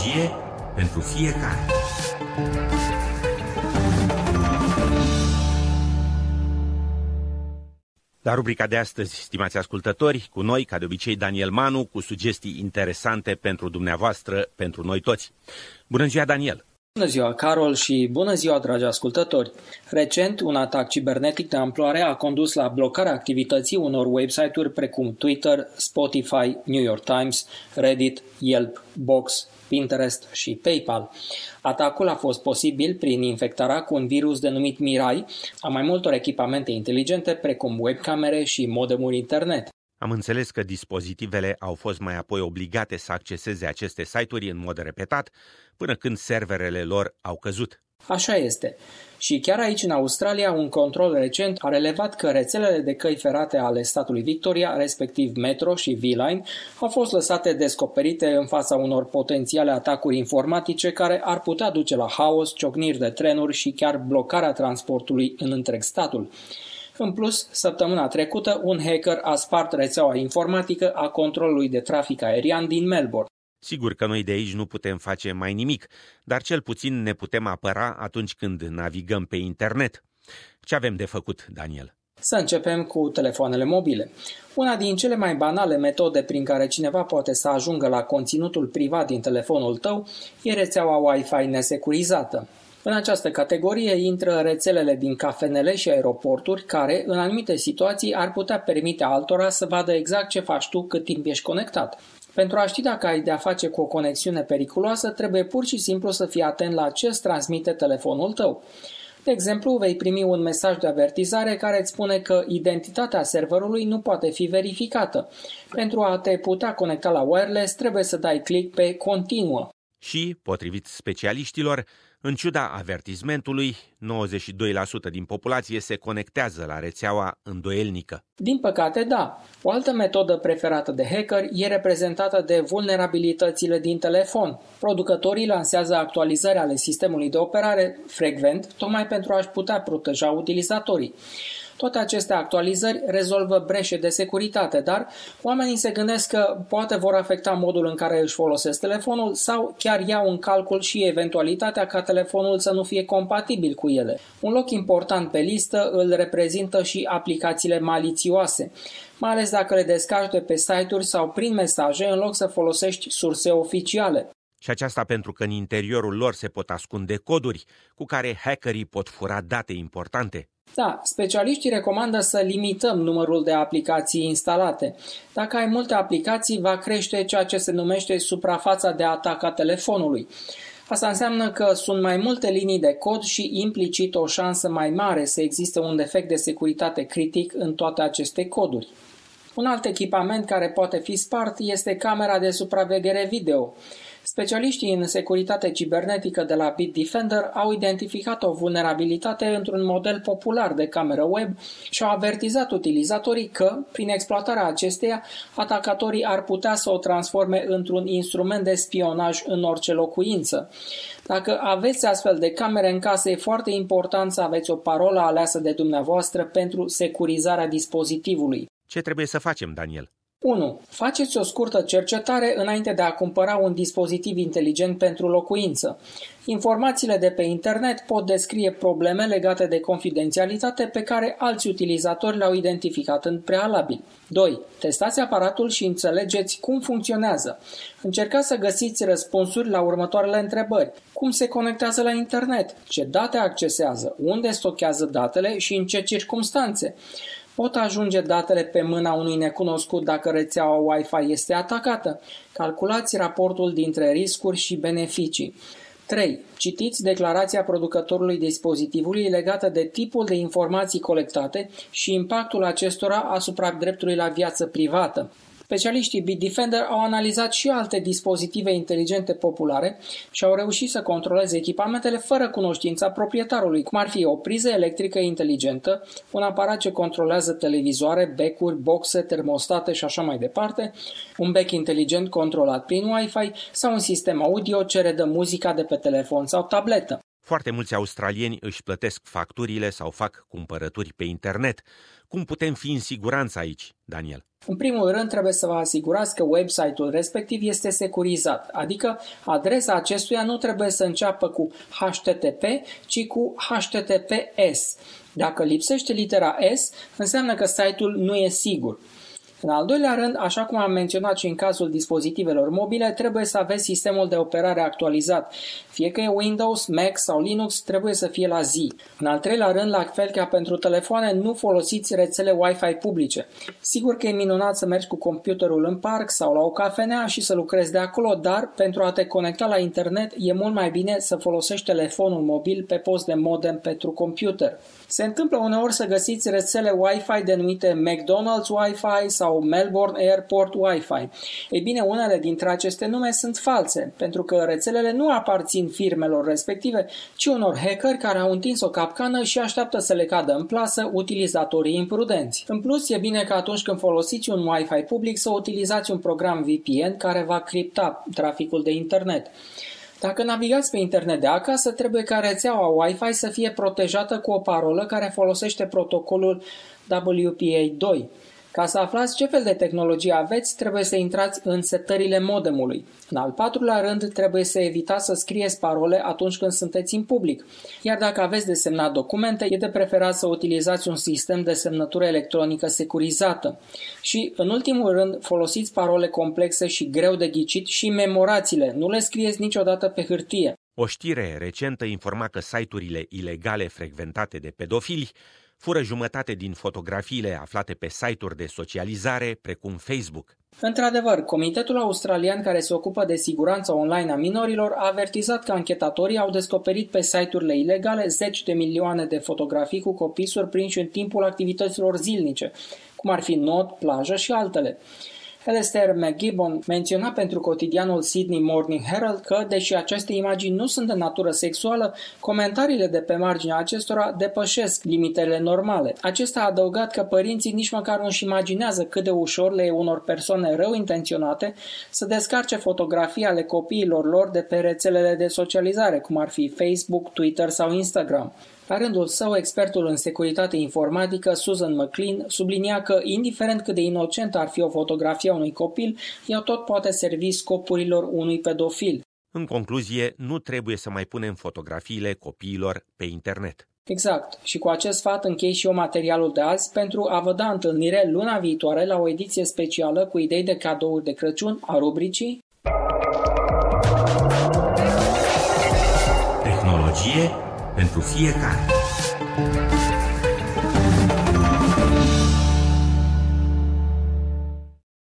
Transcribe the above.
tehnologie pentru fiecare. La rubrica de astăzi, stimați ascultători, cu noi, ca de obicei, Daniel Manu, cu sugestii interesante pentru dumneavoastră, pentru noi toți. Bună ziua, Daniel! Bună ziua, Carol, și bună ziua, dragi ascultători! Recent, un atac cibernetic de amploare a condus la blocarea activității unor website-uri precum Twitter, Spotify, New York Times, Reddit, Yelp, Box, Pinterest și PayPal. Atacul a fost posibil prin infectarea cu un virus denumit Mirai a mai multor echipamente inteligente precum webcamere și modemuri internet. Am înțeles că dispozitivele au fost mai apoi obligate să acceseze aceste site-uri în mod repetat până când serverele lor au căzut. Așa este. Și chiar aici, în Australia, un control recent a relevat că rețelele de căi ferate ale statului Victoria, respectiv Metro și V-Line, au fost lăsate descoperite în fața unor potențiale atacuri informatice care ar putea duce la haos, ciocniri de trenuri și chiar blocarea transportului în întreg statul. În plus, săptămâna trecută, un hacker a spart rețeaua informatică a controlului de trafic aerian din Melbourne. Sigur că noi de aici nu putem face mai nimic, dar cel puțin ne putem apăra atunci când navigăm pe internet. Ce avem de făcut, Daniel? Să începem cu telefoanele mobile. Una din cele mai banale metode prin care cineva poate să ajungă la conținutul privat din telefonul tău e rețeaua Wi-Fi nesecurizată. În această categorie intră rețelele din cafenele și aeroporturi care, în anumite situații, ar putea permite altora să vadă exact ce faci tu cât timp ești conectat. Pentru a ști dacă ai de-a face cu o conexiune periculoasă, trebuie pur și simplu să fii atent la ce îți transmite telefonul tău. De exemplu, vei primi un mesaj de avertizare care îți spune că identitatea serverului nu poate fi verificată. Pentru a te putea conecta la wireless, trebuie să dai click pe Continuă. Și, potrivit specialiștilor, în ciuda avertismentului, 92% din populație se conectează la rețeaua îndoielnică. Din păcate, da. O altă metodă preferată de hacker e reprezentată de vulnerabilitățile din telefon. Producătorii lansează actualizări ale sistemului de operare frecvent, tocmai pentru a-și putea proteja utilizatorii. Toate aceste actualizări rezolvă breșe de securitate, dar oamenii se gândesc că poate vor afecta modul în care își folosesc telefonul sau chiar iau în calcul și eventualitatea ca telefonul să nu fie compatibil cu ele. Un loc important pe listă îl reprezintă și aplicațiile malițioase, mai ales dacă le descarci de pe site-uri sau prin mesaje în loc să folosești surse oficiale. Și aceasta pentru că în interiorul lor se pot ascunde coduri cu care hackerii pot fura date importante. Da, specialiștii recomandă să limităm numărul de aplicații instalate. Dacă ai multe aplicații, va crește ceea ce se numește suprafața de atac a telefonului. Asta înseamnă că sunt mai multe linii de cod și implicit o șansă mai mare să existe un defect de securitate critic în toate aceste coduri. Un alt echipament care poate fi spart este camera de supraveghere video. Specialiștii în securitate cibernetică de la Bitdefender au identificat o vulnerabilitate într-un model popular de cameră web și au avertizat utilizatorii că, prin exploatarea acesteia, atacatorii ar putea să o transforme într-un instrument de spionaj în orice locuință. Dacă aveți astfel de camere în casă, e foarte important să aveți o parolă aleasă de dumneavoastră pentru securizarea dispozitivului. Ce trebuie să facem, Daniel? 1. Faceți o scurtă cercetare înainte de a cumpăra un dispozitiv inteligent pentru locuință. Informațiile de pe internet pot descrie probleme legate de confidențialitate pe care alți utilizatori le-au identificat în prealabil. 2. Testați aparatul și înțelegeți cum funcționează. Încercați să găsiți răspunsuri la următoarele întrebări. Cum se conectează la internet? Ce date accesează? Unde stochează datele și în ce circumstanțe? Pot ajunge datele pe mâna unui necunoscut dacă rețeaua Wi-Fi este atacată? Calculați raportul dintre riscuri și beneficii. 3. Citiți declarația producătorului dispozitivului legată de tipul de informații colectate și impactul acestora asupra dreptului la viață privată. Specialiștii Bitdefender au analizat și alte dispozitive inteligente populare și au reușit să controleze echipamentele fără cunoștința proprietarului, cum ar fi o priză electrică inteligentă, un aparat ce controlează televizoare, becuri, boxe, termostate și așa mai departe, un bec inteligent controlat prin Wi-Fi sau un sistem audio ce redă muzica de pe telefon sau tabletă. Foarte mulți australieni își plătesc facturile sau fac cumpărături pe internet. Cum putem fi în siguranță aici, Daniel? În primul rând, trebuie să vă asigurați că website-ul respectiv este securizat, adică adresa acestuia nu trebuie să înceapă cu HTTP, ci cu HTTPS. Dacă lipsește litera S, înseamnă că site-ul nu e sigur. În al doilea rând, așa cum am menționat și în cazul dispozitivelor mobile, trebuie să aveți sistemul de operare actualizat. Fie că e Windows, Mac sau Linux, trebuie să fie la zi. În al treilea rând, la fel ca pentru telefoane, nu folosiți rețele Wi-Fi publice. Sigur că e minunat să mergi cu computerul în parc sau la o cafenea și să lucrezi de acolo, dar pentru a te conecta la internet e mult mai bine să folosești telefonul mobil pe post de modem pentru computer. Se întâmplă uneori să găsiți rețele Wi-Fi denumite McDonald's Wi-Fi sau Melbourne Airport Wi-Fi. Ei bine, unele dintre aceste nume sunt false, pentru că rețelele nu aparțin firmelor respective, ci unor hackeri care au întins o capcană și așteaptă să le cadă în plasă utilizatorii imprudenți. În plus, e bine că atunci când folosiți un Wi-Fi public să utilizați un program VPN care va cripta traficul de internet. Dacă navigați pe internet de acasă, trebuie ca rețeaua Wi-Fi să fie protejată cu o parolă care folosește protocolul WPA2. Ca să aflați ce fel de tehnologie aveți, trebuie să intrați în setările modemului. În al patrulea rând, trebuie să evitați să scrieți parole atunci când sunteți în public. Iar dacă aveți de semnat documente, e de preferat să utilizați un sistem de semnătură electronică securizată. Și, în ultimul rând, folosiți parole complexe și greu de ghicit și memorați-le. Nu le scrieți niciodată pe hârtie. O știre recentă informa că site-urile ilegale frecventate de pedofili fură jumătate din fotografiile aflate pe site-uri de socializare, precum Facebook. Într-adevăr, Comitetul Australian care se ocupă de siguranța online a minorilor a avertizat că anchetatorii au descoperit pe site-urile ilegale 10 de milioane de fotografii cu copii surprinși în timpul activităților zilnice, cum ar fi not, plajă și altele. Alastair McGibbon menționa pentru cotidianul Sydney Morning Herald că, deși aceste imagini nu sunt de natură sexuală, comentariile de pe marginea acestora depășesc limitele normale. Acesta a adăugat că părinții nici măcar nu-și imaginează cât de ușor le e unor persoane rău intenționate să descarce fotografii ale copiilor lor de pe rețelele de socializare, cum ar fi Facebook, Twitter sau Instagram. La rândul său, expertul în securitate informatică, Susan McLean, sublinia că, indiferent cât de inocentă ar fi o fotografie a unui copil, ea tot poate servi scopurilor unui pedofil. În concluzie, nu trebuie să mai punem fotografiile copiilor pe internet. Exact. Și cu acest sfat închei și eu materialul de azi pentru a vă da întâlnire luna viitoare la o ediție specială cu idei de cadouri de Crăciun a rubricii Tehnologie pentru fiecare.